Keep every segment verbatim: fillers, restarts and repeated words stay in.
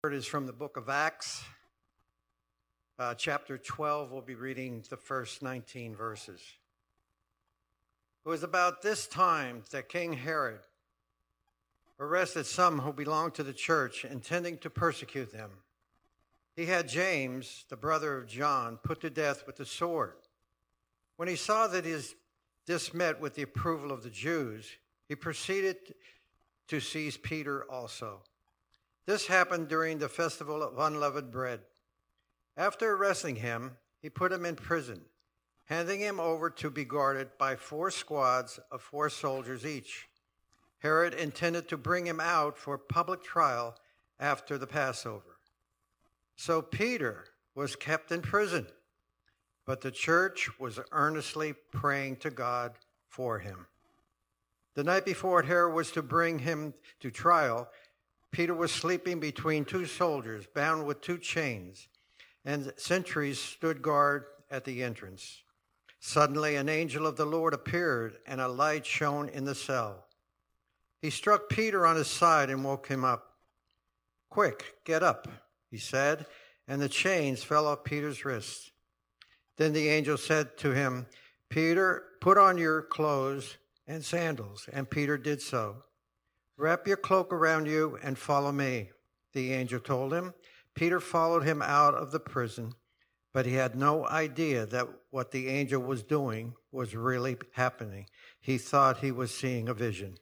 Word is from the book of Acts, uh, chapter twelve. We'll be reading the first nineteen verses. It was about this time that King Herod arrested some who belonged to the church, intending to persecute them. He had James, the brother of John, put to death with the sword. When he saw that his, this met with the approval of the Jews, he proceeded to seize Peter also. This happened during the festival of unleavened bread. After arresting him, he put him in prison, handing him over to be guarded by four squads of four soldiers each. Herod intended to bring him out for public trial after the Passover. So Peter was kept in prison, but the church was earnestly praying to God for him. The night before Herod was to bring him to trial, Peter was sleeping between two soldiers, bound with two chains, and sentries stood guard at the entrance. Suddenly, an angel of the Lord appeared, and a light shone in the cell. He struck Peter on his side and woke him up. "Quick, get up," he said, and the chains fell off Peter's wrists. Then the angel said to him, "Peter, put on your clothes and sandals," and Peter did so. "Wrap your cloak around you and follow me," the angel told him. Peter followed him out of the prison, but he had no idea that what the angel was doing was really happening. He thought he was seeing a vision.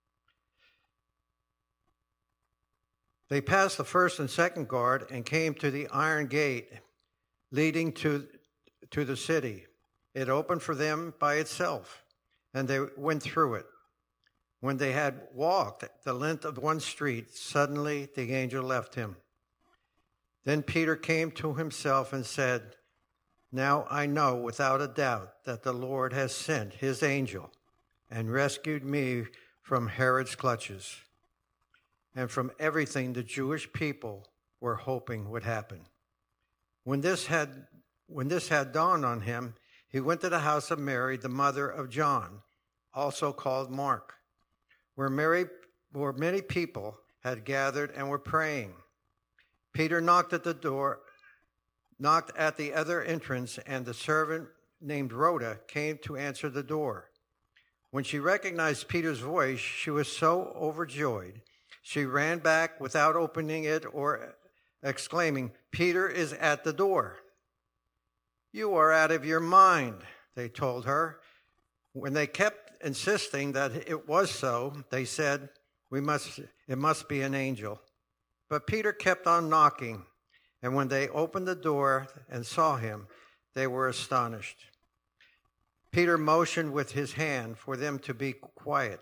They passed the first and second guard and came to the iron gate leading to, to the city. It opened for them by itself, and they went through it. When they had walked the length of one street, suddenly the angel left him. Then Peter came to himself and said, "Now I know without a doubt that the Lord has sent his angel and rescued me from Herod's clutches and from everything the Jewish people were hoping would happen." When this had, when this had dawned on him, he went to the house of Mary, the mother of John, also called Mark, where Mary, where many people had gathered and were praying. Peter knocked at the door, knocked at the other entrance, and the servant named Rhoda came to answer the door. When she recognized Peter's voice, she was so overjoyed, she ran back without opening it or exclaiming, "Peter is at the door." "You are out of your mind," they told her. When they kept insisting that it was so, they said, "We must, it must be an angel." But Peter kept on knocking, and when they opened the door and saw him, they were astonished. Peter motioned with his hand for them to be quiet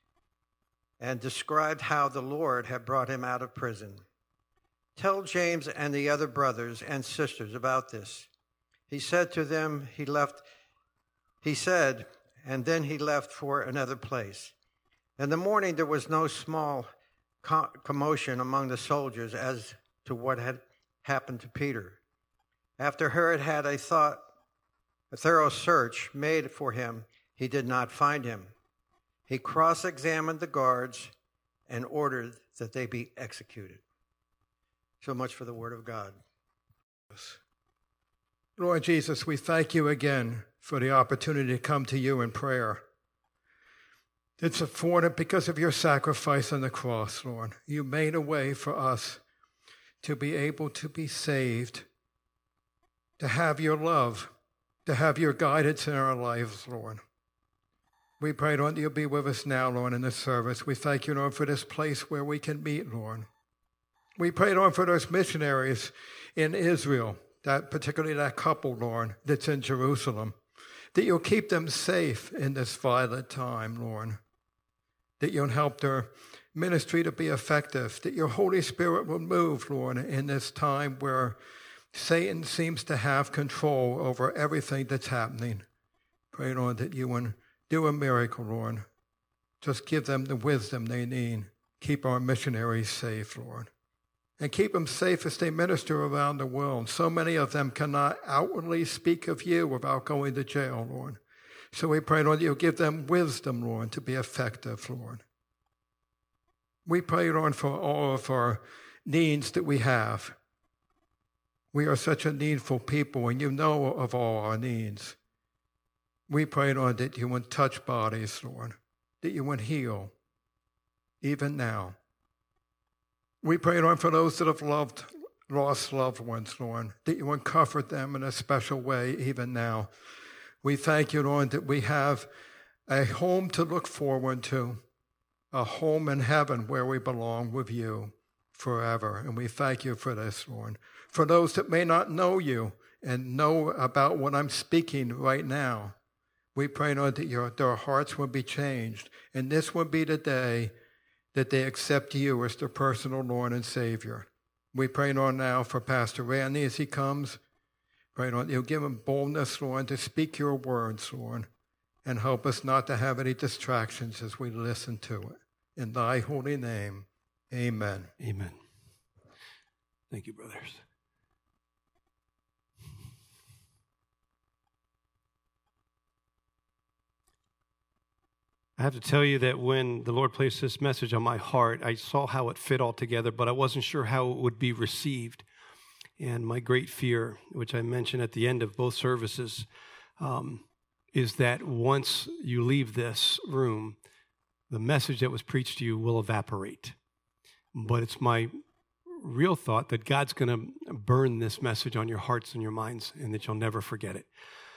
and described how the Lord had brought him out of prison. "Tell James and the other brothers and sisters about this." He said to them, he left, he said, and then he left for another place. In the morning there was no small commotion among the soldiers as to what had happened to Peter. After Herod had a thought, a thorough search made for him, he did not find him. He cross-examined the guards and ordered that they be executed. So much for the word of God. Lord Jesus, we thank you again for the opportunity to come to you in prayer. It's afforded because of your sacrifice on the cross, Lord. You made a way for us to be able to be saved, to have your love, to have your guidance in our lives, Lord. We pray, Lord, that you'll be with us now, Lord, in this service. We thank you, Lord, for this place where we can meet, Lord. We pray, Lord, for those missionaries in Israel, that particularly that couple, Lord, that's in Jerusalem, that you'll keep them safe in this violent time, Lord, that you'll help their ministry to be effective, that your Holy Spirit will move, Lord, in this time where Satan seems to have control over everything that's happening. Pray, Lord, that you will do a miracle, Lord. Just give them the wisdom they need. Keep our missionaries safe, Lord. And keep them safe as they minister around the world. So many of them cannot outwardly speak of you without going to jail, Lord. So we pray, Lord, you'll give them wisdom, Lord, to be effective, Lord. We pray, Lord, for all of our needs that we have. We are such a needful people, and you know of all our needs. We pray, Lord, that you would touch bodies, Lord, that you would heal, even now. We pray, Lord, for those that have loved, lost loved ones, Lord, that you would comfort them in a special way, even now. We thank you, Lord, that we have a home to look forward to, a home in heaven where we belong with you forever. And we thank you for this, Lord. For those that may not know you and know about what I'm speaking right now, we pray, Lord, that your, their hearts will be changed. And this will be the day that they accept you as their personal Lord and Savior. We pray, Lord, now for Pastor Randy as he comes. Pray, Lord, you'll give him boldness, Lord, to speak your words, Lord, and help us not to have any distractions as we listen to it. In thy holy name, amen. Amen. Thank you, brothers. I have to tell you that when the Lord placed this message on my heart, I saw how it fit all together, but I wasn't sure how it would be received. And my great fear, which I mentioned at the end of both services, um, is that once you leave this room, the message that was preached to you will evaporate. But it's my real thought that God's going to burn this message on your hearts and your minds, and that you'll never forget it.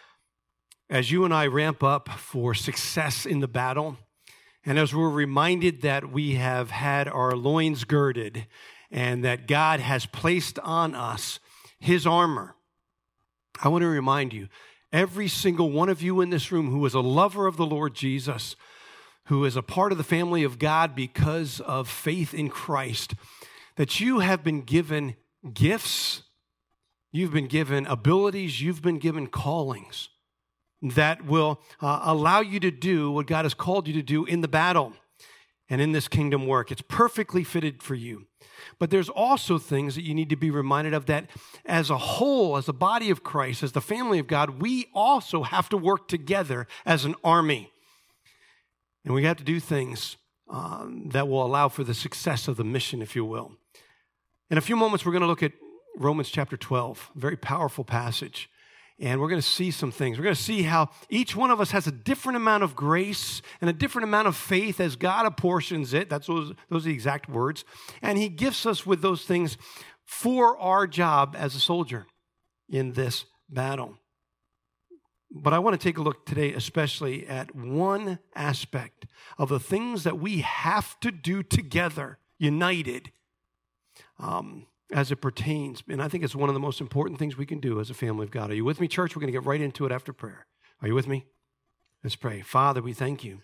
As you and I ramp up for success in the battle, and as we're reminded that we have had our loins girded and that God has placed on us his armor, I want to remind you, every single one of you in this room who is a lover of the Lord Jesus, who is a part of the family of God because of faith in Christ, that you have been given gifts, you've been given abilities, you've been given callings that will uh, allow you to do what God has called you to do in the battle and in this kingdom work. It's perfectly fitted for you. But there's also things that you need to be reminded of, that as a whole, as the body of Christ, as the family of God, we also have to work together as an army. And we have to do things um, that will allow for the success of the mission, if you will. In a few moments, we're going to look at Romans chapter twelve, a very powerful passage. And we're going to see some things. We're going to see how each one of us has a different amount of grace and a different amount of faith as God apportions it. That's those, those are the exact words. And he gifts us with those things for our job as a soldier in this battle. But I want to take a look today especially at one aspect of the things that we have to do together, united, um, as it pertains. And I think it's one of the most important things we can do as a family of God. Are you with me, church? We're going to get right into it after prayer. Are you with me? Let's pray. Father, we thank you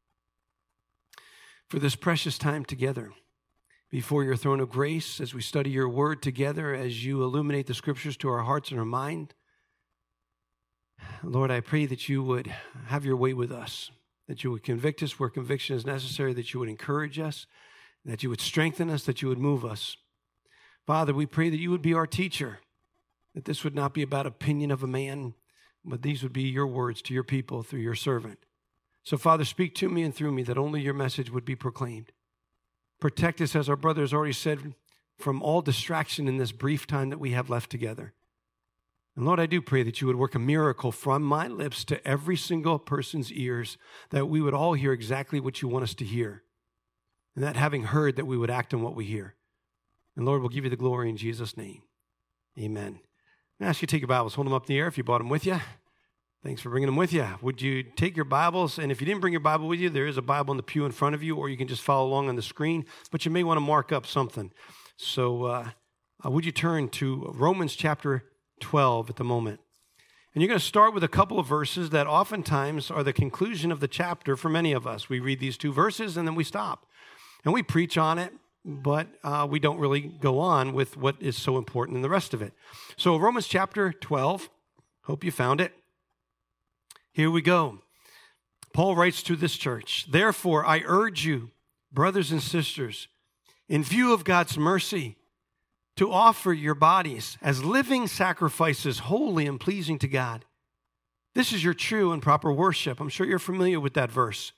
for this precious time together before your throne of grace as we study your word together, as you illuminate the scriptures to our hearts and our mind. Lord, I pray that you would have your way with us, that you would convict us where conviction is necessary, that you would encourage us, that you would strengthen us, that you would move us. Father, we pray that you would be our teacher, that this would not be about opinion of a man, but these would be your words to your people through your servant. So, Father, speak to me and through me that only your message would be proclaimed. Protect us, as our brother has already said, from all distraction in this brief time that we have left together. And Lord, I do pray that you would work a miracle from my lips to every single person's ears, that we would all hear exactly what you want us to hear, and that having heard, that we would act on what we hear. And Lord, we'll give you the glory in Jesus' name. Amen. I ask you to take your Bibles, hold them up in the air if you brought them with you. Thanks for bringing them with you. Would you take your Bibles? And if you didn't bring your Bible with you, there is a Bible in the pew in front of you, or you can just follow along on the screen. But you may want to mark up something. So uh, uh, would you turn to Romans chapter twelve at the moment? And you're going to start with a couple of verses that oftentimes are the conclusion of the chapter for many of us. We read these two verses and then we stop. And we preach on it, but uh, we don't really go on with what is so important in the rest of it. So Romans chapter twelve, hope you found it. Here we go. Paul writes to this church, "Therefore I urge you, brothers and sisters, in view of God's mercy, to offer your bodies as living sacrifices, holy and pleasing to God. This is your true and proper worship." I'm sure you're familiar with that verse.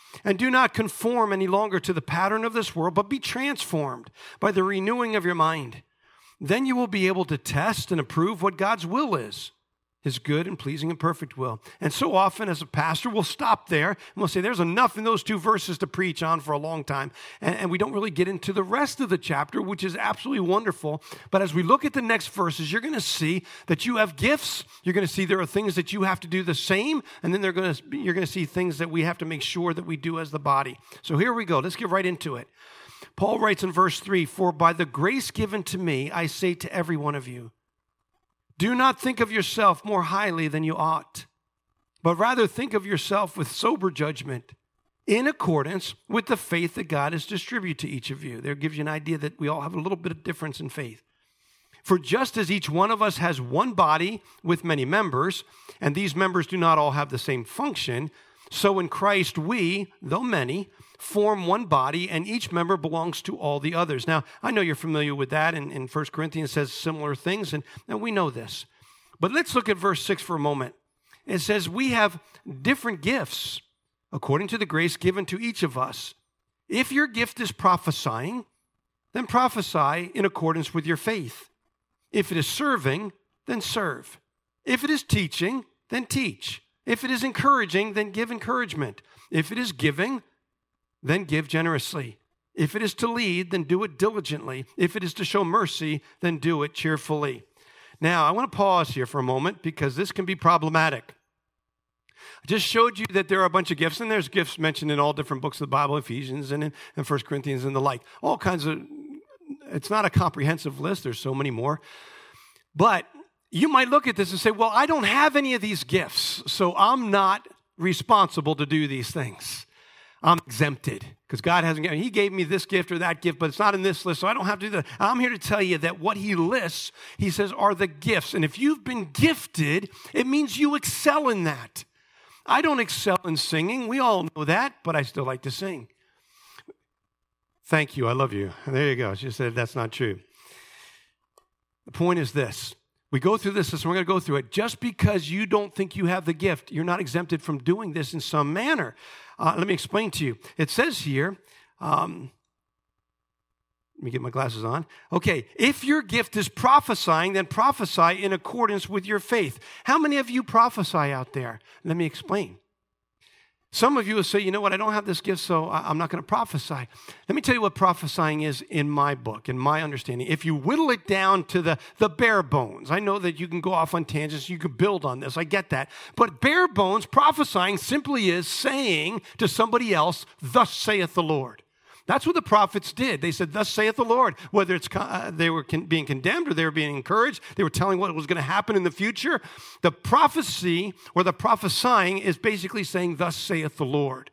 And do not conform any longer to the pattern of this world, but be transformed by the renewing of your mind. Then you will be able to test and approve what God's will is, his good and pleasing and perfect will. And so often as a pastor, we'll stop there and we'll say, there's enough in those two verses to preach on for a long time. And, and we don't really get into the rest of the chapter, which is absolutely wonderful. But as we look at the next verses, you're going to see that you have gifts. You're going to see there are things that you have to do the same. And then they're going to, you're going to see things that we have to make sure that we do as the body. So here we go. Let's get right into it. Paul writes in verse three, for by the grace given to me, I say to every one of you, do not think of yourself more highly than you ought, but rather think of yourself with sober judgment in accordance with the faith that God has distributed to each of you. There gives you an idea that we all have a little bit of difference in faith. For just as each one of us has one body with many members, and these members do not all have the same function, so in Christ we, though many, form one body, and each member belongs to all the others. Now, I know you're familiar with that, and, and First Corinthians says similar things, and, and we know this. But let's look at verse six for a moment. It says, we have different gifts according to the grace given to each of us. If your gift is prophesying, then prophesy in accordance with your faith. If it is serving, then serve. If it is teaching, then teach. If it is encouraging, then give encouragement. If it is giving, then give generously. If it is to lead, then do it diligently. If it is to show mercy, then do it cheerfully. Now, I want to pause here for a moment because this can be problematic. I just showed you that there are a bunch of gifts, and there's gifts mentioned in all different books of the Bible, Ephesians and in and First Corinthians and the like. All kinds of, it's not a comprehensive list. There's so many more. But you might look at this and say, well, I don't have any of these gifts, so I'm not responsible to do these things. I'm exempted because God hasn't given, he gave me this gift or that gift, but it's not in this list, so I don't have to do that. I'm here to tell you that what he lists, he says, are the gifts. And if you've been gifted, it means you excel in that. I don't excel in singing. We all know that, but I still like to sing. Thank you. I love you. There you go. She said that's not true. The point is this. We go through this, so we're going to go through it. Just because you don't think you have the gift, you're not exempted from doing this in some manner. Uh, let me explain to you. It says here, um, let me get my glasses on. Okay, if your gift is prophesying, then prophesy in accordance with your faith. How many of you prophesy out there? Let me explain. Some of you will say, you know what, I don't have this gift, so I'm not going to prophesy. Let me tell you what prophesying is in my book, in my understanding. If you whittle it down to the, the bare bones, I know that you can go off on tangents, you can build on this, I get that. But bare bones, prophesying simply is saying to somebody else, thus saith the Lord. That's what the prophets did. They said, thus saith the Lord. Whether it's uh, they were con- being condemned or they were being encouraged, they were telling what was going to happen in the future. The prophecy or the prophesying is basically saying, thus saith the Lord.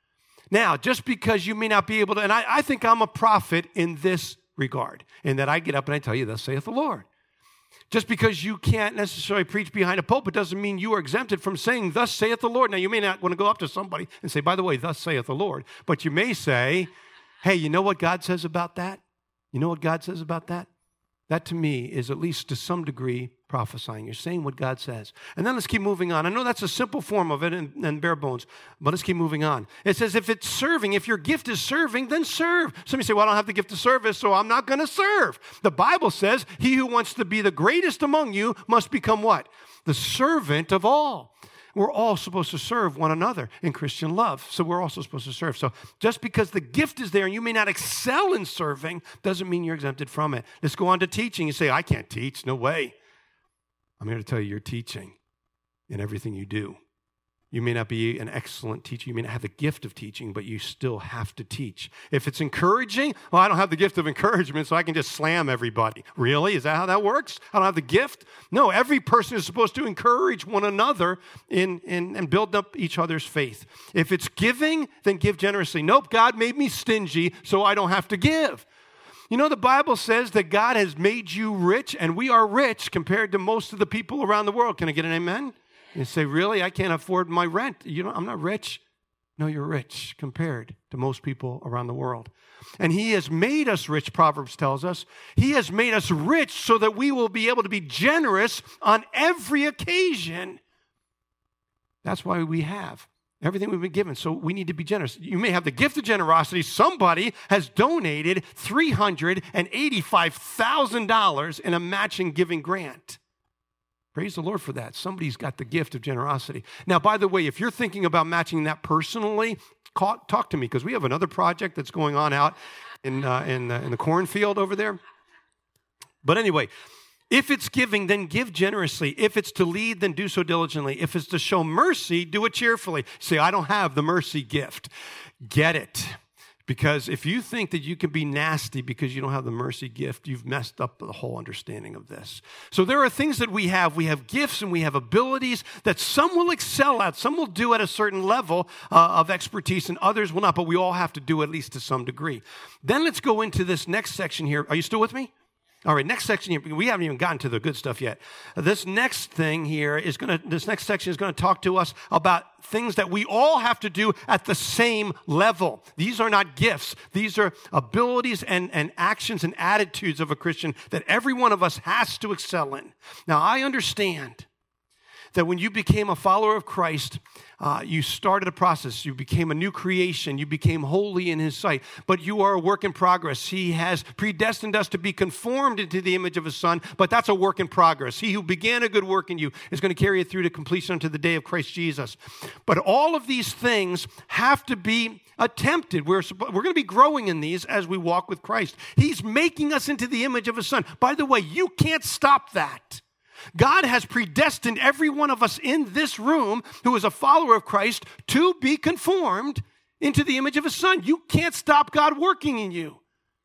Now, just because you may not be able to, and I, I think I'm a prophet in this regard, in that I get up and I tell you, thus saith the Lord. Just because you can't necessarily preach behind a pulpit doesn't mean you are exempted from saying, thus saith the Lord. Now, you may not want to go up to somebody and say, by the way, thus saith the Lord. But you may say, hey, you know what God says about that? You know what God says about that? That to me is at least to some degree prophesying. You're saying what God says. And then let's keep moving on. I know that's a simple form of it and, and bare bones, but let's keep moving on. It says if it's serving, if your gift is serving, then serve. Somebody say, well, I don't have the gift of service, so I'm not going to serve. The Bible says he who wants to be the greatest among you must become what? The servant of all. We're all supposed to serve one another in Christian love. So we're also supposed to serve. So just because the gift is there and you may not excel in serving doesn't mean you're exempted from it. Let's go on to teaching. You say, I can't teach. No way. I'm here to tell you you're teaching in everything you do. You may not be an excellent teacher. You may not have the gift of teaching, but you still have to teach. If it's encouraging, well, I don't have the gift of encouragement, so I can just slam everybody. Really? Is that how that works? I don't have the gift? No, every person is supposed to encourage one another in, in, and build up each other's faith. If it's giving, then give generously. Nope, God made me stingy, so I don't have to give. You know, the Bible says that God has made you rich, and we are rich compared to most of the people around the world. Can I get an amen? You say, really? I can't afford my rent. You know, I'm not rich. No, you're rich compared to most people around the world. And he has made us rich, Proverbs tells us. He has made us rich so that we will be able to be generous on every occasion. That's why we have Everything we've been given. So we need to be generous. You may have the gift of generosity. Somebody has donated three hundred eighty-five thousand dollars in a matching giving grant. Praise the Lord for that. Somebody's got the gift of generosity. Now, by the way, if you're thinking about matching that personally, call, talk to me, because we have another project that's going on out in, uh, in, uh, in the cornfield over there. But anyway, if it's giving, then give generously. If it's to lead, then do so diligently. If it's to show mercy, do it cheerfully. Say, I don't have the mercy gift. Get it. Because if you think that you can be nasty because you don't have the mercy gift, you've messed up the whole understanding of this. So there are things that we have. We have gifts and we have abilities that some will excel at. Some will do at a certain level uh, of expertise and others will not. But we all have to do at least to some degree. Then let's go into this next section here. Are you still with me? All right, next section here, we haven't even gotten to the good stuff yet. This next thing here is going to, this next section is going to talk to us about things that we all have to do at the same level. These are not gifts. These are abilities and, and actions and attitudes of a Christian that every one of us has to excel in. Now, I understand that when you became a follower of Christ, uh, you started a process. You became a new creation. You became holy in his sight. But you are a work in progress. He has predestined us to be conformed into the image of his Son, but that's a work in progress. He who began a good work in you is going to carry it through to completion unto the day of Christ Jesus. But all of these things have to be attempted. We're, we're going to be growing in these as we walk with Christ. He's making us into the image of his Son. By the way, you can't stop that. God has predestined every one of us in this room who is a follower of Christ to be conformed into the image of his Son. You can't stop God working in you.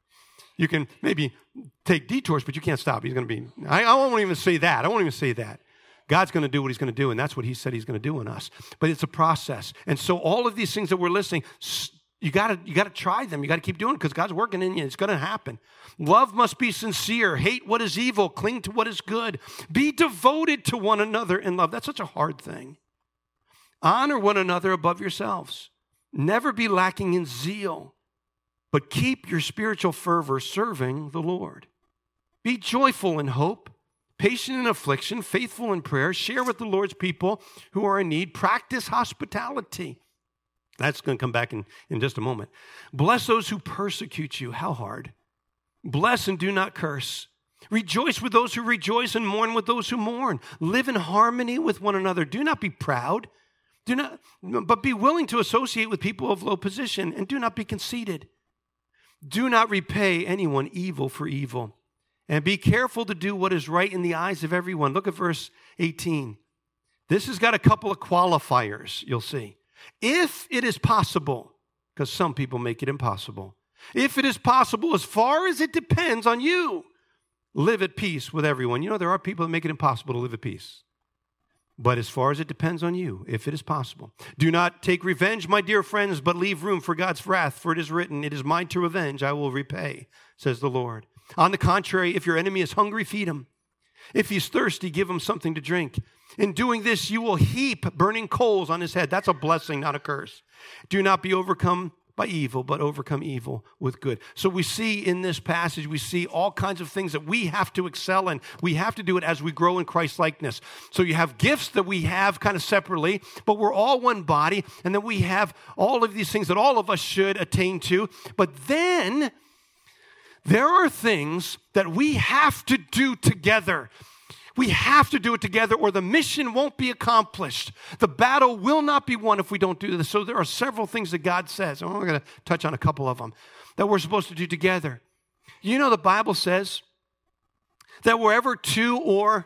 You can maybe take detours, but you can't stop. He's going to be, I, I won't even say that. I won't even say that. God's going to do what he's going to do, and that's what he said he's going to do in us. But it's a process. And so all of these things that we're listening, you got to you got to try them. You got to keep doing it because God's working in you. It's going to happen. Love must be sincere. Hate what is evil. Cling to what is good. Be devoted to one another in love. That's such a hard thing. Honor one another above yourselves. Never be lacking in zeal, but keep your spiritual fervor serving the Lord. Be joyful in hope, patient in affliction, faithful in prayer. Share with the Lord's people who are in need. Practice hospitality. That's going to come back in, in just a moment. Bless those who persecute you. How hard? Bless and do not curse. Rejoice with those who rejoice and mourn with those who mourn. Live in harmony with one another. Do not be proud. Do not, but be willing to associate with people of low position, and do not be conceited. Do not repay anyone evil for evil, and be careful to do what is right in the eyes of everyone. Look at verse eighteen. This has got a couple of qualifiers, you'll see. If it is possible, because some people make it impossible. If it is possible, as far as it depends on you, live at peace with everyone. You know, there are people that make it impossible to live at peace. But as far as it depends on you, if it is possible. Do not take revenge, my dear friends, but leave room for God's wrath, for it is written, it is mine to revenge, I will repay, says the Lord. On the contrary, if your enemy is hungry, feed him. If he's thirsty, give him something to drink. In doing this, you will heap burning coals on his head. That's a blessing, not a curse. Do not be overcome by evil, but overcome evil with good. So we see in this passage, we see all kinds of things that we have to excel in. We have to do it as we grow in Christ-likeness. So you have gifts that we have kind of separately, but we're all one body, and then we have all of these things that all of us should attain to. But then there are things that we have to do together. We have to do it together or the mission won't be accomplished. The battle will not be won if we don't do this. So there are several things that God says, and we're going to touch on a couple of them, that we're supposed to do together. You know, the Bible says that wherever two or,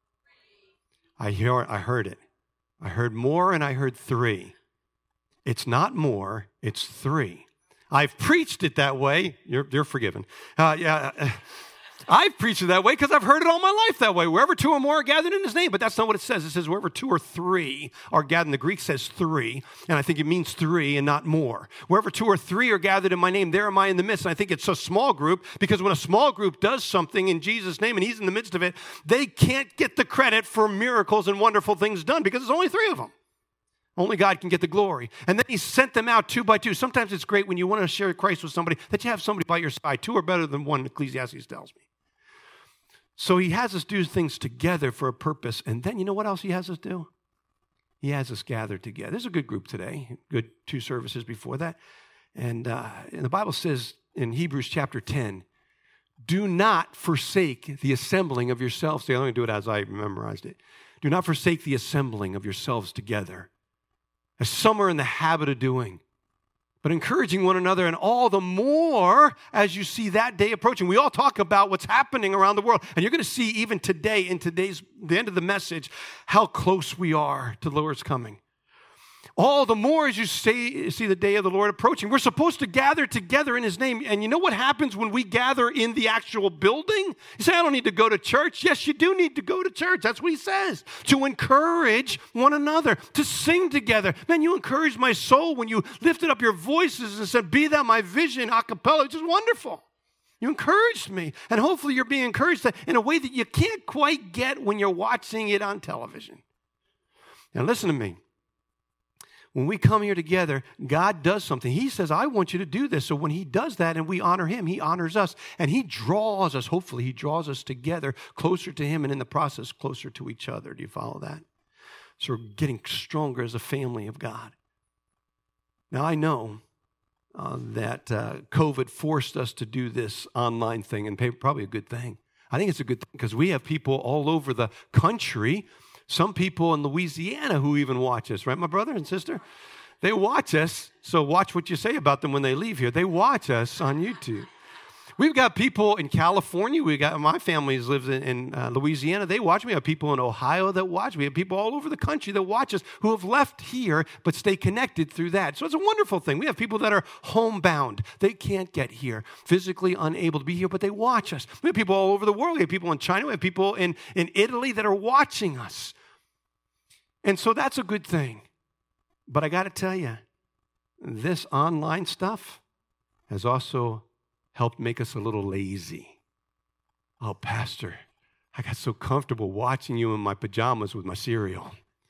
I hear, I heard it. I heard more and I heard three. It's not more, it's three. I've preached it that way. You're, you're forgiven. Uh, yeah. I've preached it that way because I've heard it all my life that way. Wherever two or more are gathered in his name. But that's not what it says. It says wherever two or three are gathered. And the Greek says three. And I think it means three and not more. Wherever two or three are gathered in my name, there am I in the midst. And I think it's a small group because when a small group does something in Jesus' name and he's in the midst of it, they can't get the credit for miracles and wonderful things done because there's only three of them. Only God can get the glory. And then he sent them out two by two. Sometimes it's great when you want to share Christ with somebody that you have somebody by your side. Two are better than one, Ecclesiastes tells me. So he has us do things together for a purpose. And then you know what else he has us do? he has us gathered together. There's a good group today, good two services before that. And, uh, and the Bible says in Hebrews chapter ten, do not forsake the assembling of yourselves. See, I'm going to do it as I memorized it. Do not forsake the assembling of yourselves together, as some are in the habit of doing, but encouraging one another, and all the more as you see that day approaching. We all talk about what's happening around the world, and you're going to see even today, in today's, the end of the message, how close we are to the Lord's coming. All the more as you see, see the day of the Lord approaching. We're supposed to gather together in his name. And you know what happens when we gather in the actual building? You say, I don't need to go to church. Yes, you do need to go to church. That's what he says. To encourage one another, to sing together. Man, you encouraged my soul when you lifted up your voices and said, be that my vision, a cappella, which is wonderful. You encouraged me. And hopefully you're being encouraged in a way that you can't quite get when you're watching it on television. Now listen to me. When we come here together, God does something. He says, I want you to do this. So when he does that and we honor him, he honors us. And he draws us, hopefully he draws us together closer to him and in the process closer to each other. Do you follow that? So we're getting stronger as a family of God. Now I know uh, that uh, COVID forced us to do this online thing, and probably a good thing. I think it's a good thing because we have people all over the country. Some people in Louisiana who even watch us, right, my brother and sister? They watch us, so watch what you say about them when they leave here. They watch us on YouTube. We've got people in California. We got my family lives in, in uh, Louisiana. They watch. We have people in Ohio that watch. We have people all over the country that watch us who have left here but stay connected through that. So it's a wonderful thing. We have people that are homebound. They can't get here, physically unable to be here, but they watch us. We have people all over the world. We have people in China. We have people in, in Italy that are watching us. And so that's a good thing. But I got to tell you, this online stuff has also helped make us a little lazy. Oh, Pastor, I got so comfortable watching you in my pajamas with my cereal.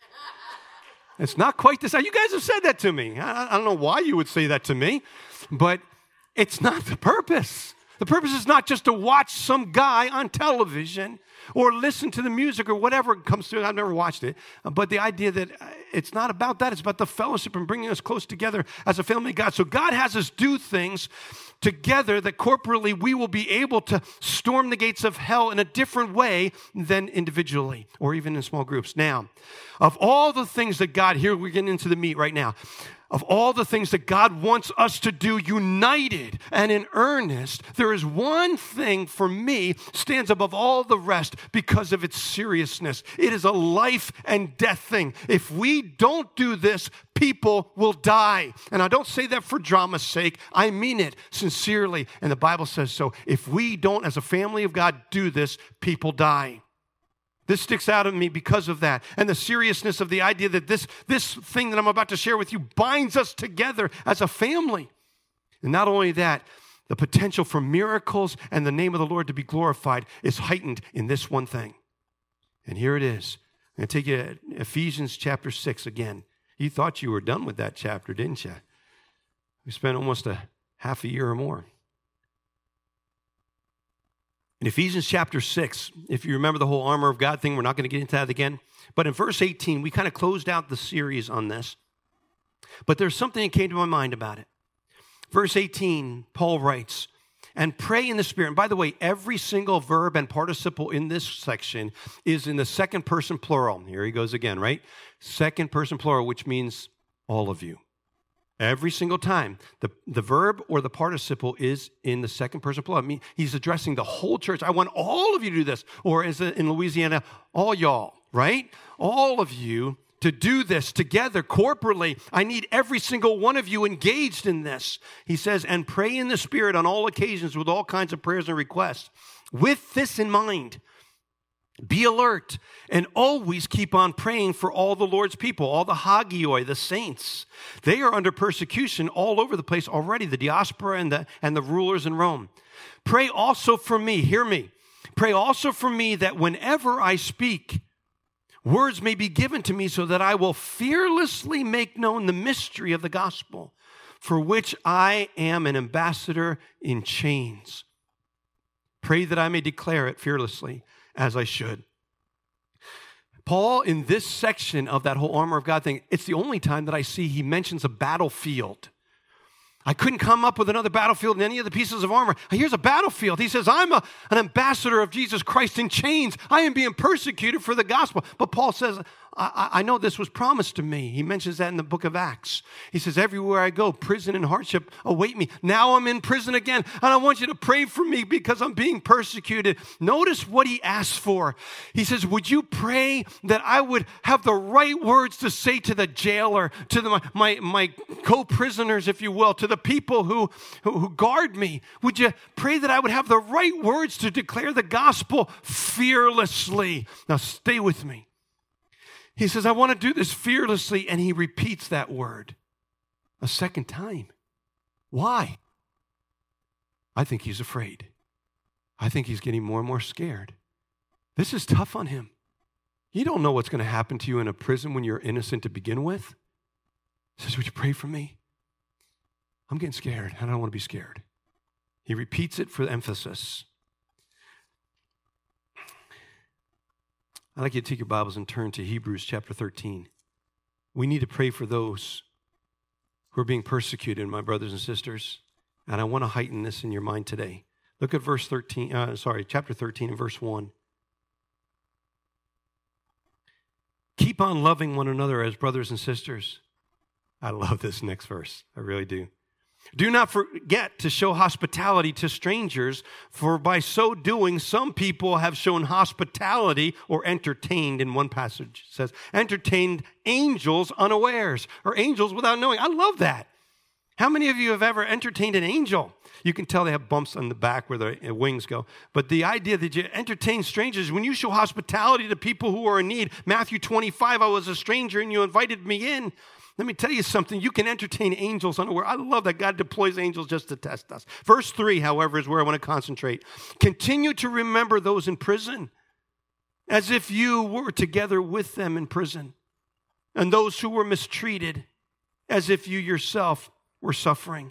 It's not quite this. You guys have said that to me. I, I don't know why you would say that to me, but it's not the purpose. The purpose is not just to watch some guy on television or listen to the music or whatever comes through. I've never watched it. But the idea that it's not about that. It's about the fellowship and bringing us close together as a family of God. So God has us do things together that corporately we will be able to storm the gates of hell in a different way than individually or even in small groups. Now, of all the things that God, here we're getting into the meat right now, of all the things that God wants us to do united and in earnest, there is one thing for me stands above all the rest because of its seriousness. It is a life and death thing. If we don't do this, people will die. And I don't say that for drama's sake. I mean it sincerely. And the Bible says so. If we don't, as a family of God, do this, people die. This sticks out at me because of that. And the seriousness of the idea that this, this thing that I'm about to share with you binds us together as a family. And not only that, the potential for miracles and the name of the Lord to be glorified is heightened in this one thing. And here it is. I'm going to take you to Ephesians chapter six again. You thought you were done with that chapter, didn't you? We spent almost a half a year or more. In Ephesians chapter six, if you remember the whole armor of God thing, we're not going to get into that again. But in verse eighteen, we kind of closed out the series on this. But there's something that came to my mind about it. Verse eighteen, Paul writes, and pray in the Spirit. And by the way, every single verb and participle in this section is in the second person plural. Here he goes again, right? Second person plural, which means all of you. Every single time, the, the verb or the participle is in the second person plural. I mean, he's addressing the whole church. I want all of you to do this. Or as in Louisiana, all y'all, right? All of you to do this together corporately. I need every single one of you engaged in this. He says, and pray in the Spirit on all occasions with all kinds of prayers and requests. With this in mind, be alert and always keep on praying for all the Lord's people, all the hagioi, the saints. They are under persecution all over the place already, the diaspora and the, and the rulers in Rome. Pray also for me, hear me, pray also for me that whenever I speak, words may be given to me so that I will fearlessly make known the mystery of the gospel, for which I am an ambassador in chains. Pray that I may declare it fearlessly as I should. Paul, in this section of that whole armor of God thing, it's the only time that I see he mentions a battlefield. I couldn't come up with another battlefield in any of the pieces of armor. Here's a battlefield. He says, I'm a, an ambassador of Jesus Christ in chains. I am being persecuted for the gospel. But Paul says, I, I know this was promised to me. He mentions that in the book of Acts. He says, everywhere I go, prison and hardship await me. Now I'm in prison again, and I want you to pray for me because I'm being persecuted. Notice what he asks for. He says, would you pray that I would have the right words to say to the jailer, to the, my, my, my co-prisoners, if you will, to the people who, who, who guard me? Would you pray that I would have the right words to declare the gospel fearlessly? Now stay with me. He says, I want to do this fearlessly, and he repeats that word a second time. Why? I think he's afraid. I think he's getting more and more scared. This is tough on him. You don't know what's going to happen to you in a prison when you're innocent to begin with. He says, would you pray for me? I'm getting scared. I don't want to be scared. He repeats it for emphasis. I'd like you to take your Bibles and turn to Hebrews chapter thirteen. We need to pray for those who are being persecuted, my brothers and sisters. And I want to heighten this in your mind today. Look at verse thirteen, uh, sorry, chapter thirteen and verse one. Keep on loving one another as brothers and sisters. I love this next verse. I really do. Do not forget to show hospitality to strangers, for by so doing, some people have shown hospitality or entertained, in one passage it says, entertained angels unawares, or angels without knowing. I love that. How many of you have ever entertained an angel? You can tell they have bumps on the back where their wings go. But the idea that you entertain strangers, when you show hospitality to people who are in need, Matthew twenty-five, I was a stranger and you invited me in. Let me tell you something. You can entertain angels unaware. I love that God deploys angels just to test us. Verse three, however, is where I want to concentrate. Continue to remember those in prison as if you were together with them in prison, and those who were mistreated as if you yourself were suffering.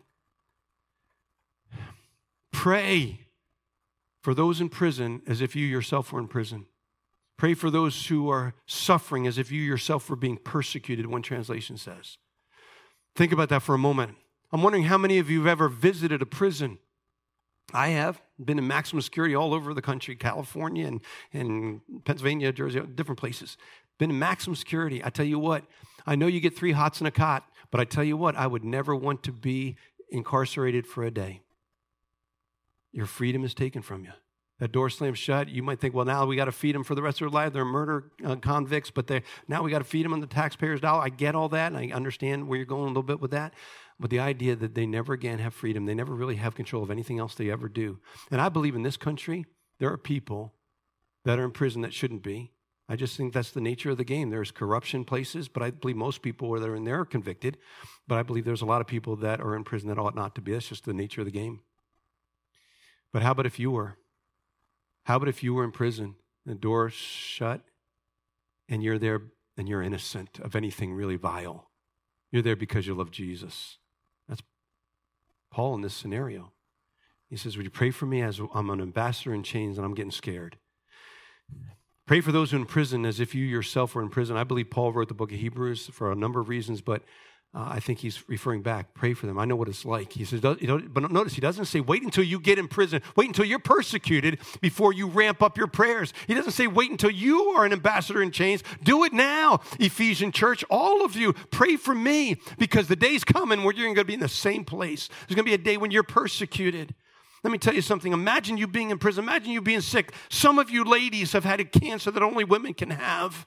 Pray for those in prison as if you yourself were in prison. Pray for those who are suffering as if you yourself were being persecuted, one translation says. Think about that for a moment. I'm wondering how many of you have ever visited a prison. I have been in maximum security all over the country, California and, and Pennsylvania, Jersey, different places. Been in maximum security. I tell you what, I know you get three hots in a cot, but I tell you what, I would never want to be incarcerated for a day. Your freedom is taken from you. That door slams shut. You might think, well, now we got to feed them for the rest of their life. They're murder uh, convicts, but they now we got to feed them on the taxpayer's dollar. I get all that, and I understand where you're going a little bit with that. But the idea that they never again have freedom, they never really have control of anything else they ever do. And I believe in this country, there are people that are in prison that shouldn't be. I just think that's the nature of the game. There's corruption places, but I believe most people that are in there are convicted. But I believe there's a lot of people that are in prison that ought not to be. That's just the nature of the game. But how about if you were? How about if you were in prison, the door's shut, and you're there and you're innocent of anything really vile? You're there because you love Jesus. That's Paul in this scenario. He says, would you pray for me as I'm an ambassador in chains and I'm getting scared? Pray for those who are in prison as if you yourself were in prison. I believe Paul wrote the book of Hebrews for a number of reasons, but Uh, I think he's referring back. Pray for them. I know what it's like. He says, you know, but notice he doesn't say, wait until you get in prison. Wait until you're persecuted before you ramp up your prayers. He doesn't say, wait until you are an ambassador in chains. Do it now, Ephesian church. All of you, pray for me, because the day's coming where you're going to be in the same place. There's going to be a day when you're persecuted. Let me tell you something. Imagine you being in prison. Imagine you being sick. Some of you ladies have had a cancer that only women can have.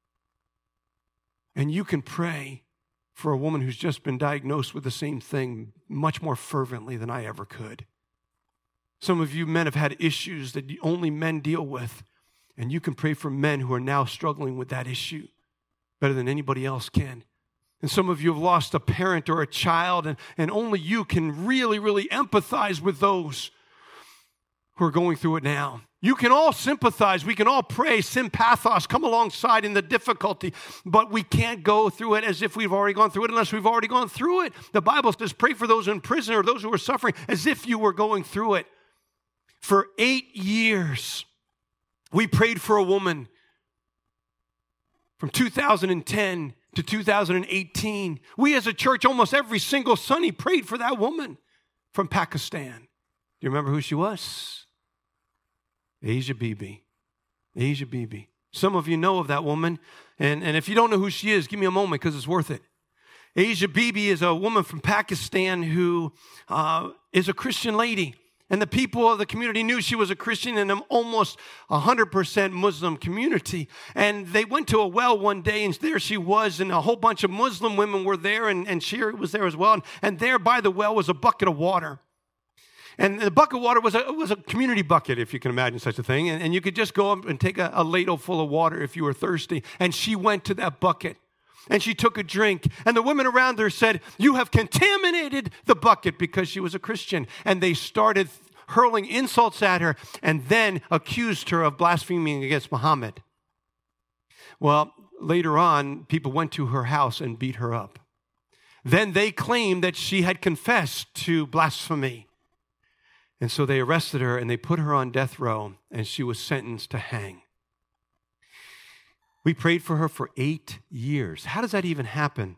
And you can pray for a woman who's just been diagnosed with the same thing much more fervently than I ever could. Some of you men have had issues that only men deal with, and you can pray for men who are now struggling with that issue better than anybody else can. And some of you have lost a parent or a child, and, and only you can really, really empathize with those who are going through it now. You can all sympathize. We can all pray, sympathos, come alongside in the difficulty, but we can't go through it as if we've already gone through it unless we've already gone through it. The Bible says pray for those in prison or those who are suffering as if you were going through it. For eight years, we prayed for a woman from two thousand ten to two thousand eighteen, we as a church, almost every single Sunday, prayed for that woman from Pakistan. Do you remember who she was? Asia Bibi. Asia Bibi. Some of you know of that woman, and, and if you don't know who she is, give me a moment because it's worth it. Asia Bibi is a woman from Pakistan who uh, is a Christian lady. And the people of the community knew she was a Christian in an almost one hundred percent Muslim community. And they went to a well one day, and there she was, and a whole bunch of Muslim women were there, and, and she was there as well. And, and there by the well was a bucket of water. And the bucket of water was a, was a community bucket, if you can imagine such a thing. And, and you could just go up and take a, a ladle full of water if you were thirsty. And she went to that bucket. And she took a drink, and the women around her said, "You have contaminated the bucket," because she was a Christian. And they started hurling insults at her and then accused her of blaspheming against Muhammad. Well, later on, people went to her house and beat her up. Then they claimed that she had confessed to blasphemy. And so they arrested her and they put her on death row, and she was sentenced to hang. We prayed for her for eight years. How does that even happen?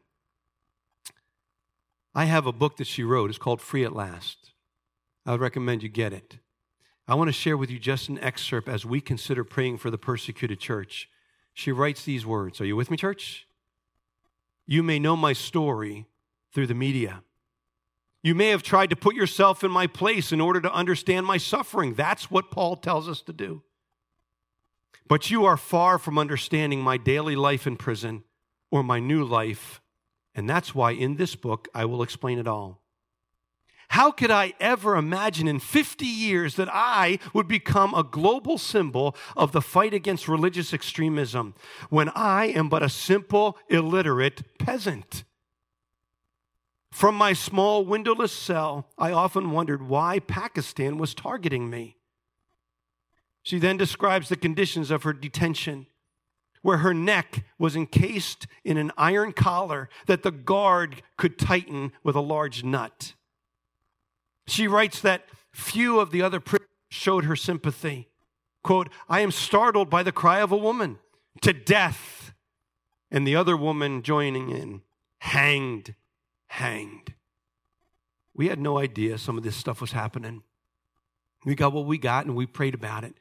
I have a book that she wrote. It's called Free at Last. I would recommend you get it. I want to share with you just an excerpt as we consider praying for the persecuted church. She writes these words. Are you with me, church? You may know my story through the media. You may have tried to put yourself in my place in order to understand my suffering. That's what Paul tells us to do. But you are far from understanding my daily life in prison or my new life. And that's why in this book, I will explain it all. How could I ever imagine in fifty years that I would become a global symbol of the fight against religious extremism when I am but a simple, illiterate peasant? From my small windowless cell, I often wondered why Pakistan was targeting me. She then describes the conditions of her detention, where her neck was encased in an iron collar that the guard could tighten with a large nut. She writes that few of the other prisoners showed her sympathy. Quote, "I am startled by the cry of a woman, to death," and the other woman joining in, "Hanged, hanged." We had no idea some of this stuff was happening. We got what we got, and we prayed about it.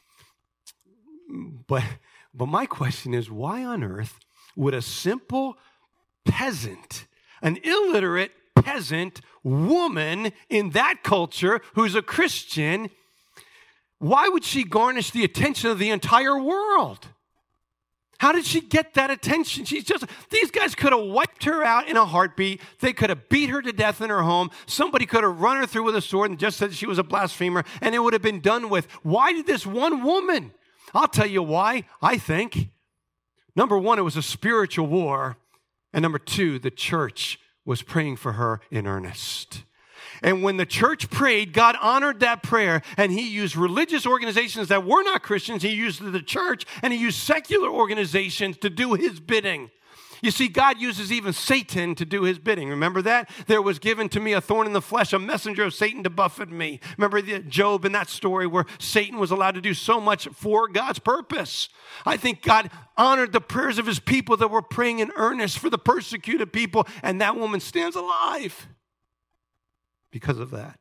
But, but my question is, why on earth would a simple peasant, an illiterate peasant woman in that culture who's a Christian, why would she garnish the attention of the entire world? How did she get that attention? She's just, these guys could have wiped her out in a heartbeat. They could have beat her to death in her home. Somebody could have run her through with a sword and just said she was a blasphemer, and it would have been done with. Why did this one woman? I'll tell you why, I think. Number one, it was a spiritual war. And number two, the church was praying for her in earnest. And when the church prayed, God honored that prayer, and he used religious organizations that were not Christians. He used the church, and he used secular organizations to do his bidding. You see, God uses even Satan to do his bidding. Remember that? There was given to me a thorn in the flesh, a messenger of Satan to buffet me. Remember the Job in that story where Satan was allowed to do so much for God's purpose. I think God honored the prayers of his people that were praying in earnest for the persecuted people, and that woman stands alive because of that.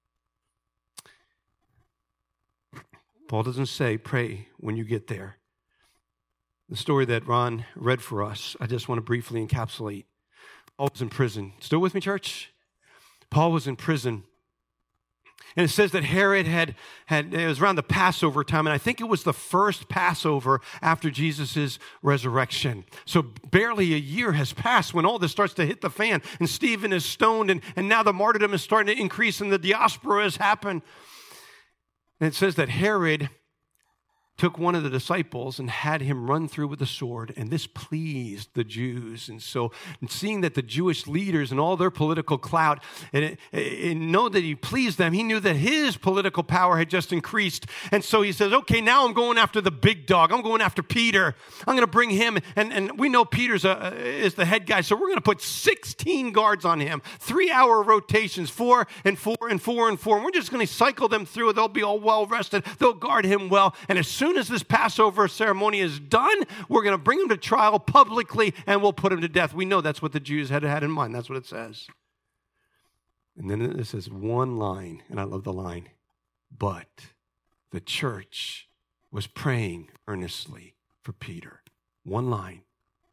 Paul doesn't say, pray when you get there. The story that Ron read for us, I just want to briefly encapsulate. Paul was in prison. Still with me, church? Paul was in prison. And it says that Herod had, had, it was around the Passover time, and I think it was the first Passover after Jesus' resurrection. So barely a year has passed when all this starts to hit the fan, and Stephen is stoned, and, and now the martyrdom is starting to increase, and the diaspora has happened. And it says that Herod took one of the disciples and had him run through with a sword, and this pleased the Jews. And so, and seeing that the Jewish leaders and all their political clout, and, and know that he pleased them, he knew that his political power had just increased. And so he says, okay, now I'm going after the big dog. I'm going after Peter. I'm going to bring him, and, and we know Peter's a, is the head guy, so we're going to put sixteen guards on him, three-hour rotations, four and four and four and four, and we're just going to cycle them through. They'll be all well rested. They'll guard him well, and as soon soon as this Passover ceremony is done, we're going to bring him to trial publicly and we'll put him to death. We know that's what the Jews had had in mind. That's what it says. And then it says one line, and I love the line, but the church was praying earnestly for Peter. One line.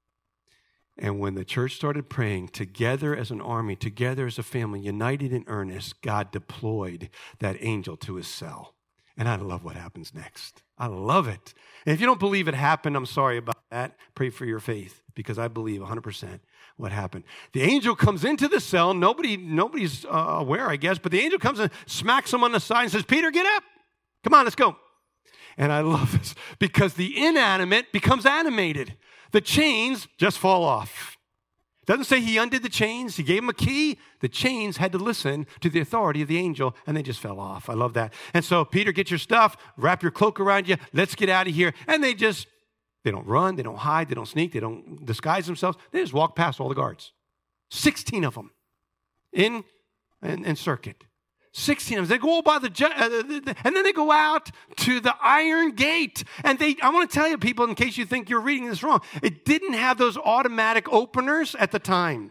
And when the church started praying together as an army, together as a family, united in earnest, God deployed that angel to his cell. And I love what happens next. I love it. And if you don't believe it happened, I'm sorry about that. Pray for your faith, because I believe one hundred percent what happened. The angel comes into the cell. Nobody, nobody's uh, aware, I guess, but the angel comes and smacks him on the side and says, Peter, get up. Come on, let's go. And I love this because the inanimate becomes animated. The chains just fall off. Doesn't say he undid the chains. He gave him a key. The chains had to listen to the authority of the angel, and they just fell off. I love that. And so, Peter, get your stuff, wrap your cloak around you. Let's get out of here. And they just, they don't run, they don't hide, they don't sneak, they don't disguise themselves. They just walk past all the guards. sixteen of them in, in, in circuit. sixteen of them. They go all by the, uh, and then they go out to the iron gate. And they, I want to tell you, people, in case you think you're reading this wrong, it didn't have those automatic openers at the time.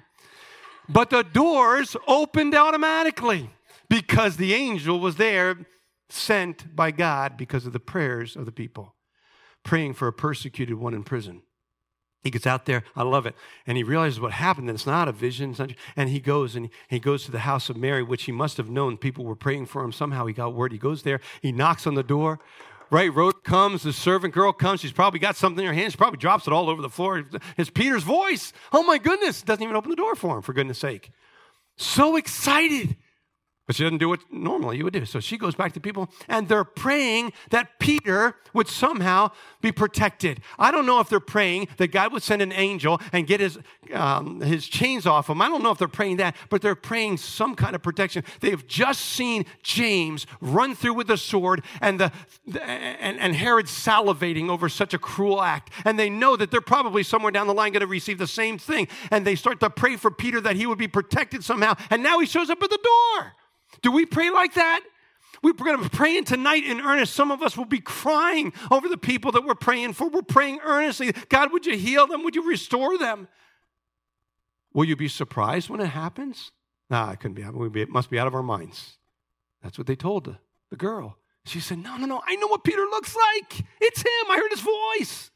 But the doors opened automatically because the angel was there, sent by God because of the prayers of the people, praying for a persecuted one in prison. He gets out there, I love it, and he realizes what happened, that it's not a vision, it's not, and he goes and he goes to the house of Mary, which he must have known people were praying for him. Somehow he got word. He goes there, he knocks on the door, right? Rhoda comes, the servant girl comes, she's probably got something in her hand, she probably drops it all over the floor. It's Peter's voice. Oh my goodness, doesn't even open the door for him, for goodness sake. So excited. But she doesn't do what normally you would do. So she goes back to people, and they're praying that Peter would somehow be protected. I don't know if they're praying that God would send an angel and get his um, his chains off him. I don't know if they're praying that, but they're praying some kind of protection. They've just seen James run through with a sword, and the, the and, and Herod salivating over such a cruel act. And they know that they're probably somewhere down the line going to receive the same thing. And they start to pray for Peter that he would be protected somehow. And now he shows up at the door. Do we pray like that? We're going to be praying tonight in earnest. Some of us will be crying over the people that we're praying for. We're praying earnestly. God, would you heal them? Would you restore them? Will you be surprised when it happens? Nah, it couldn't be. It must be out of our minds. That's what they told the, the girl. She said, no, no, no. I know what Peter looks like. It's him. I heard his voice.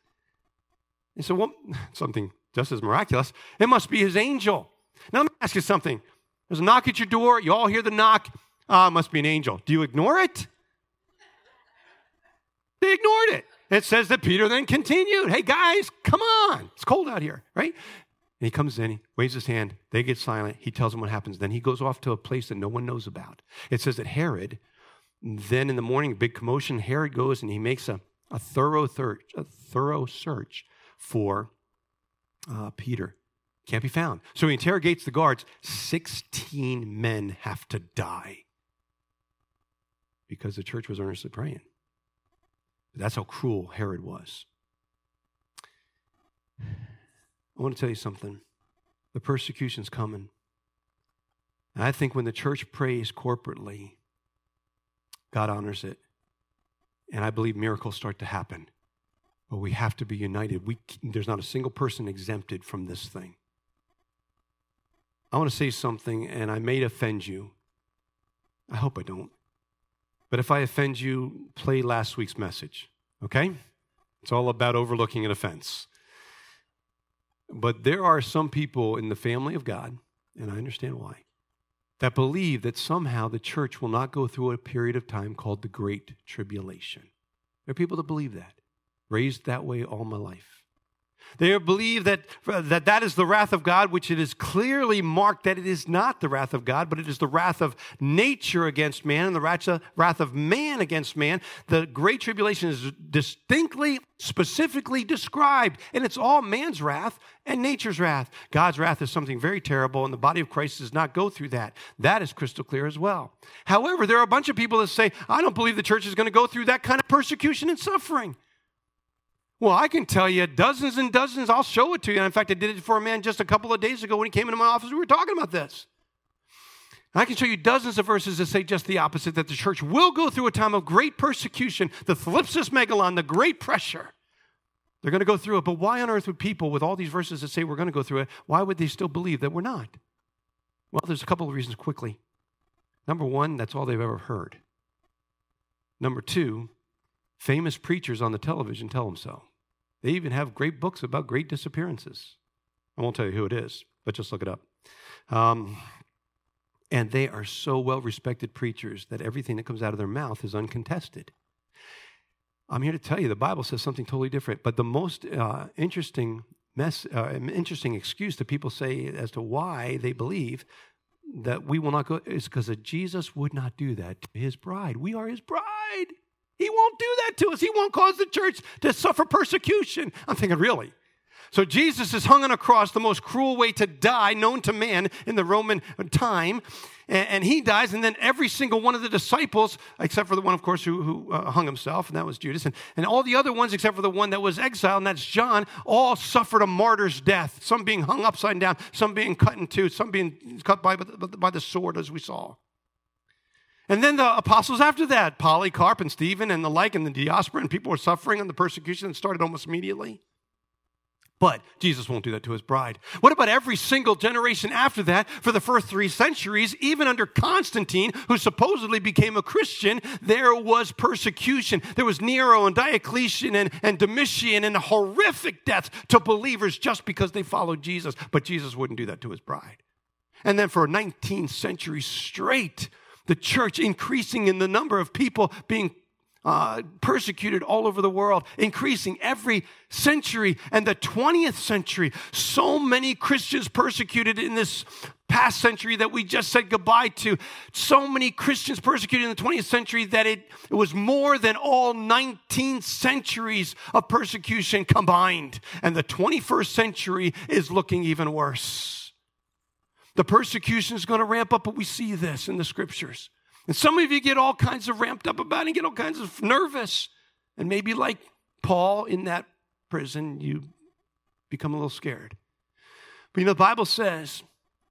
And so, well, something just as miraculous. It must be his angel. Now, let me ask you something. There's a knock at your door. You all hear the knock. Ah, it must be an angel. Do you ignore it? They ignored it. It says that Peter then continued. Hey, guys, come on. It's cold out here, right? And he comes in. He waves his hand. They get silent. He tells them what happens. Then he goes off to a place that no one knows about. It says that Herod, then in the morning, big commotion, Herod goes and he makes a, a, thorough, search, a thorough search for uh, Peter. Can't be found. So he interrogates the guards. sixteen men have to die because the church was earnestly praying. That's how cruel Herod was. I want to tell you something. The persecution's coming. And I think when the church prays corporately, God honors it. And I believe miracles start to happen. But we have to be united. We, there's not a single person exempted from this thing. I want to say something, and I may offend you. I hope I don't. But if I offend you, play last week's message, okay? It's all about overlooking an offense. But there are some people in the family of God, and I understand why, that believe that somehow the church will not go through a period of time called the Great Tribulation. There are people that believe that, raised that way all my life. They believe that, that that is the wrath of God, which it is clearly marked that it is not the wrath of God, but it is the wrath of nature against man and the wrath of man against man. The Great Tribulation is distinctly, specifically described, and it's all man's wrath and nature's wrath. God's wrath is something very terrible, and the body of Christ does not go through that. That is crystal clear as well. However, there are a bunch of people that say, I don't believe the church is going to go through that kind of persecution and suffering. Well, I can tell you dozens and dozens. I'll show it to you. In fact, I did it for a man just a couple of days ago when he came into my office. We were talking about this. I can show you dozens of verses that say just the opposite, that the church will go through a time of great persecution, the thlipsis megalon, the great pressure. They're going to go through it. But why on earth would people, with all these verses that say we're going to go through it, why would they still believe that we're not? Well, there's a couple of reasons quickly. Number one, that's all they've ever heard. Number two, famous preachers on the television tell them so. They even have great books about great disappearances. I won't tell you who it is, but just look it up. Um, and they are so well-respected preachers that everything that comes out of their mouth is uncontested. I'm here to tell you the Bible says something totally different. But the most uh, interesting mess, uh, interesting excuse that people say as to why they believe that we will not go is because Jesus would not do that to his bride. We are his bride. He won't do that to us. He won't cause the church to suffer persecution. I'm thinking, really? So Jesus is hung on a cross, the most cruel way to die known to man in the Roman time. And, and he dies, and then every single one of the disciples, except for the one, of course, who, who uh, hung himself, and that was Judas, and, and all the other ones, except for the one that was exiled, and that's John, all suffered a martyr's death, some being hung upside down, some being cut in two, some being cut by, by the sword, as we saw. And then the apostles after that, Polycarp and Stephen and the like, and the diaspora, and people were suffering, and the persecution started almost immediately. But Jesus won't do that to his bride. What about every single generation after that for the first three centuries? Even under Constantine, who supposedly became a Christian, there was persecution. There was Nero and Diocletian and, and Domitian and horrific deaths to believers just because they followed Jesus. But Jesus wouldn't do that to his bride. And then for nineteen centuries straight, the church increasing in the number of people being Uh, persecuted all over the world, increasing every century. And the twentieth century, so many Christians persecuted in this past century that we just said goodbye to. So many Christians persecuted in the twentieth century that it, it was more than all nineteen centuries of persecution combined. And the twenty-first century is looking even worse. The persecution is going to ramp up, but we see this in the scriptures. And some of you get all kinds of ramped up about it and get all kinds of nervous. And maybe like Paul in that prison, you become a little scared. But you know, the Bible says,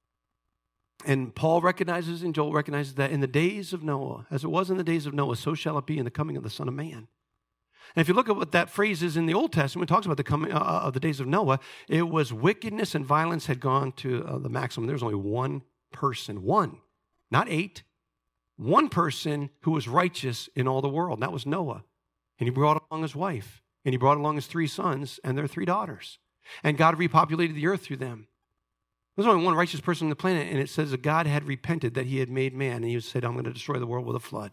and Paul recognizes and Joel recognizes that in the days of Noah, as it was in the days of Noah, so shall it be in the coming of the Son of Man. And if you look at what that phrase is in the Old Testament, it talks about the coming uh, of the days of Noah. It was wickedness and violence had gone to uh, the maximum. There was only one person, one, not eight. One person who was righteous in all the world, and that was Noah. And he brought along his wife, and he brought along his three sons and their three daughters. And God repopulated the earth through them. There's only one righteous person on the planet, and it says that God had repented that he had made man, and he said, I'm going to destroy the world with a flood.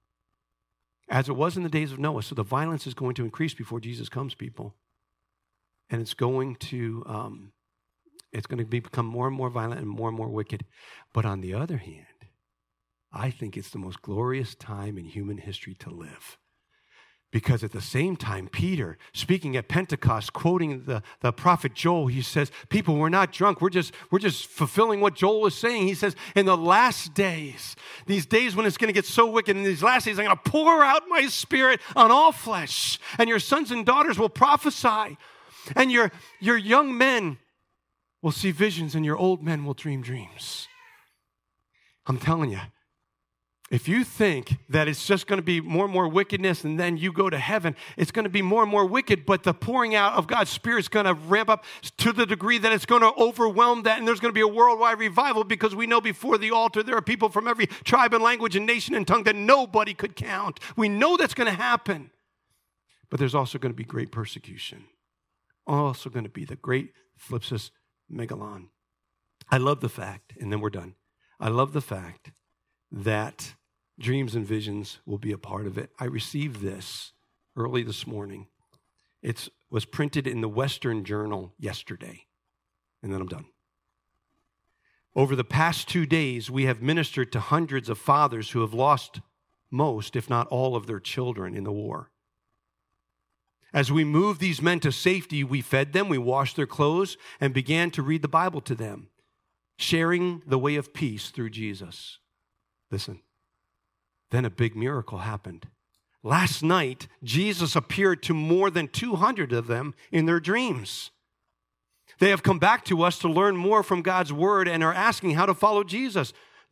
As it was in the days of Noah. So the violence is going to increase before Jesus comes, people. And it's going to, um, it's going to be, become more and more violent and more and more wicked. But on the other hand, I think it's the most glorious time in human history to live. Because at the same time, Peter, speaking at Pentecost, quoting the, the prophet Joel, he says, people, we're not drunk. We're just, we're just fulfilling what Joel was saying. He says, in the last days, these days when it's going to get so wicked, in these last days, I'm going to pour out my spirit on all flesh. And your sons and daughters will prophesy. And your, your young men will see visions, and your old men will dream dreams. I'm telling you. If you think that it's just going to be more and more wickedness and then you go to heaven, it's going to be more and more wicked, but the pouring out of God's Spirit is going to ramp up to the degree that it's going to overwhelm that, and there's going to be a worldwide revival because we know before the altar there are people from every tribe and language and nation and tongue that nobody could count. We know that's going to happen, but there's also going to be great persecution. Also going to be the great thlipsis megalon. I love the fact, and then we're done. I love the fact that dreams and visions will be a part of it. I received this early this morning. It was printed in the Western Journal yesterday, and then I'm done. Over the past two days, we have ministered to hundreds of fathers who have lost most, if not all, of their children in the war. As we moved these men to safety, we fed them, we washed their clothes, and began to read the Bible to them, sharing the way of peace through Jesus. Listen, then a big miracle happened. Last night, Jesus appeared to more than two hundred of them in their dreams. They have come back to us to learn more from God's word and are asking how to follow Jesus.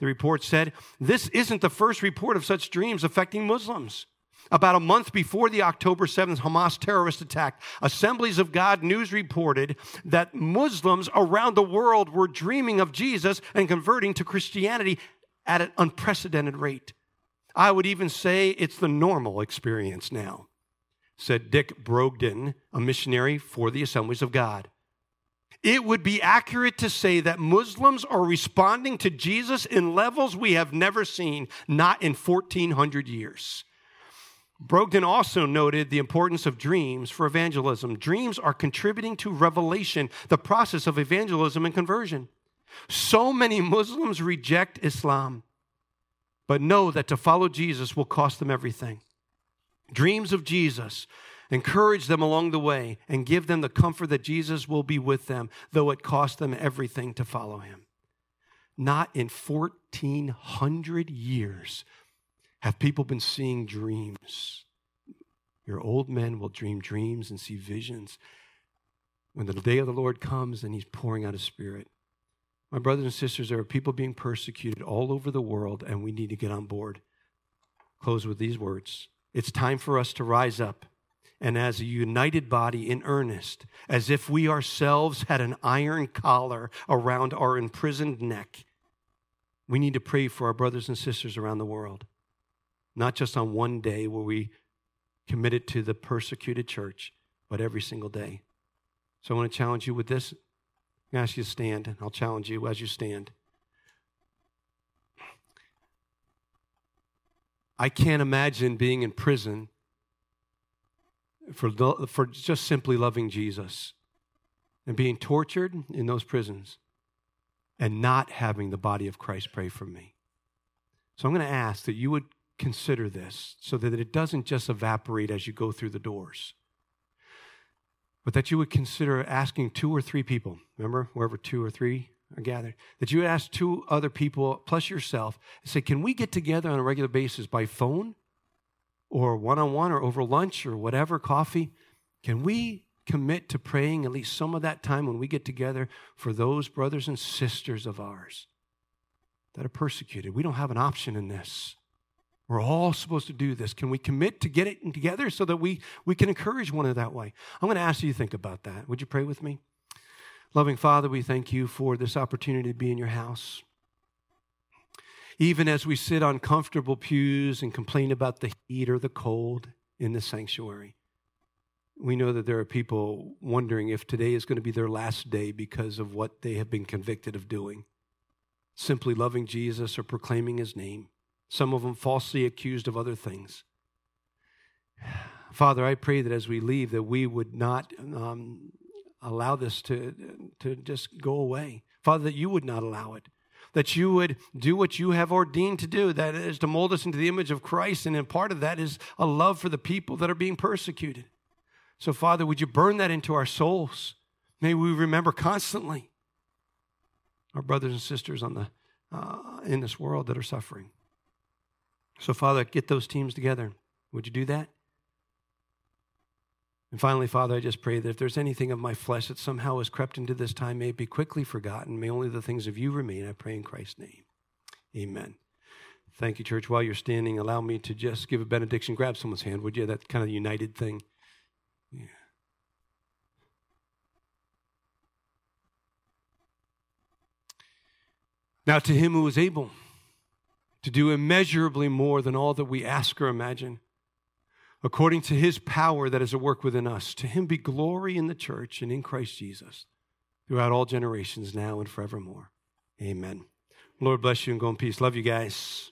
the report said, this isn't the first report of such dreams affecting Muslims. About a month before the October seventh Hamas terrorist attack, Assemblies of God News reported that Muslims around the world were dreaming of Jesus and converting to Christianity at an unprecedented rate. I would even say it's the normal experience now, said Dick Brogden, a missionary for the Assemblies of God. It would be accurate to say that Muslims are responding to Jesus in levels we have never seen, not in fourteen hundred years. Brogden also noted the importance of dreams for evangelism. Dreams are contributing to revelation, the process of evangelism and conversion. So many Muslims reject Islam, but know that to follow Jesus will cost them everything. Dreams of Jesus encourage them along the way and give them the comfort that Jesus will be with them, though it costs them everything to follow him. Not in fourteen hundred years have people been seeing dreams. Your old men will dream dreams and see visions when the day of the Lord comes and he's pouring out his Spirit. My brothers and sisters, there are people being persecuted all over the world, and we need to get on board. Close with these words. It's time for us to rise up, and as a united body in earnest, as if we ourselves had an iron collar around our imprisoned neck, we need to pray for our brothers and sisters around the world. Not just on one day where we committed to the persecuted church, but every single day. So I want to challenge you with this. I'm going to ask you to stand, and I'll challenge you as you stand. I can't imagine being in prison for, for just simply loving Jesus and being tortured in those prisons and not having the body of Christ pray for me. So I'm going to ask that you would consider this so that it doesn't just evaporate as you go through the doors, but that you would consider asking two or three people, remember, wherever two or three are gathered, that you would ask two other people plus yourself and say, can we get together on a regular basis by phone or one-on-one or over lunch or whatever, coffee? Can we commit to praying at least some of that time when we get together for those brothers and sisters of ours that are persecuted? We don't have an option in this. We're all supposed to do this. Can we commit to get it together so that we, we can encourage one another that way? I'm going to ask you to think about that. Would you pray with me? Loving Father, we thank you for this opportunity to be in your house. Even as we sit on comfortable pews and complain about the heat or the cold in the sanctuary, we know that there are people wondering if today is going to be their last day because of what they have been convicted of doing, simply loving Jesus or proclaiming his name. Some of them falsely accused of other things. Father, I pray that as we leave that we would not um, allow this to, to just go away. Father, that you would not allow it. That you would do what you have ordained to do, that is to mold us into the image of Christ, and in part of that is a love for the people that are being persecuted. So, Father, would you burn that into our souls? May we remember constantly our brothers and sisters on the uh, in this world that are suffering. So, Father, get those teams together. Would you do that? And finally, Father, I just pray that if there's anything of my flesh that somehow has crept into this time, may it be quickly forgotten. May only the things of you remain. I pray in Christ's name. Amen. Thank you, church. While you're standing, allow me to just give a benediction. Grab someone's hand, would you? That kind of united thing. Yeah. Now to him who is able to do immeasurably more than all that we ask or imagine, according to his power that is at work within us, to him be glory in the church and in Christ Jesus throughout all generations, now and forevermore. Amen. Lord bless you and go in peace. Love you guys.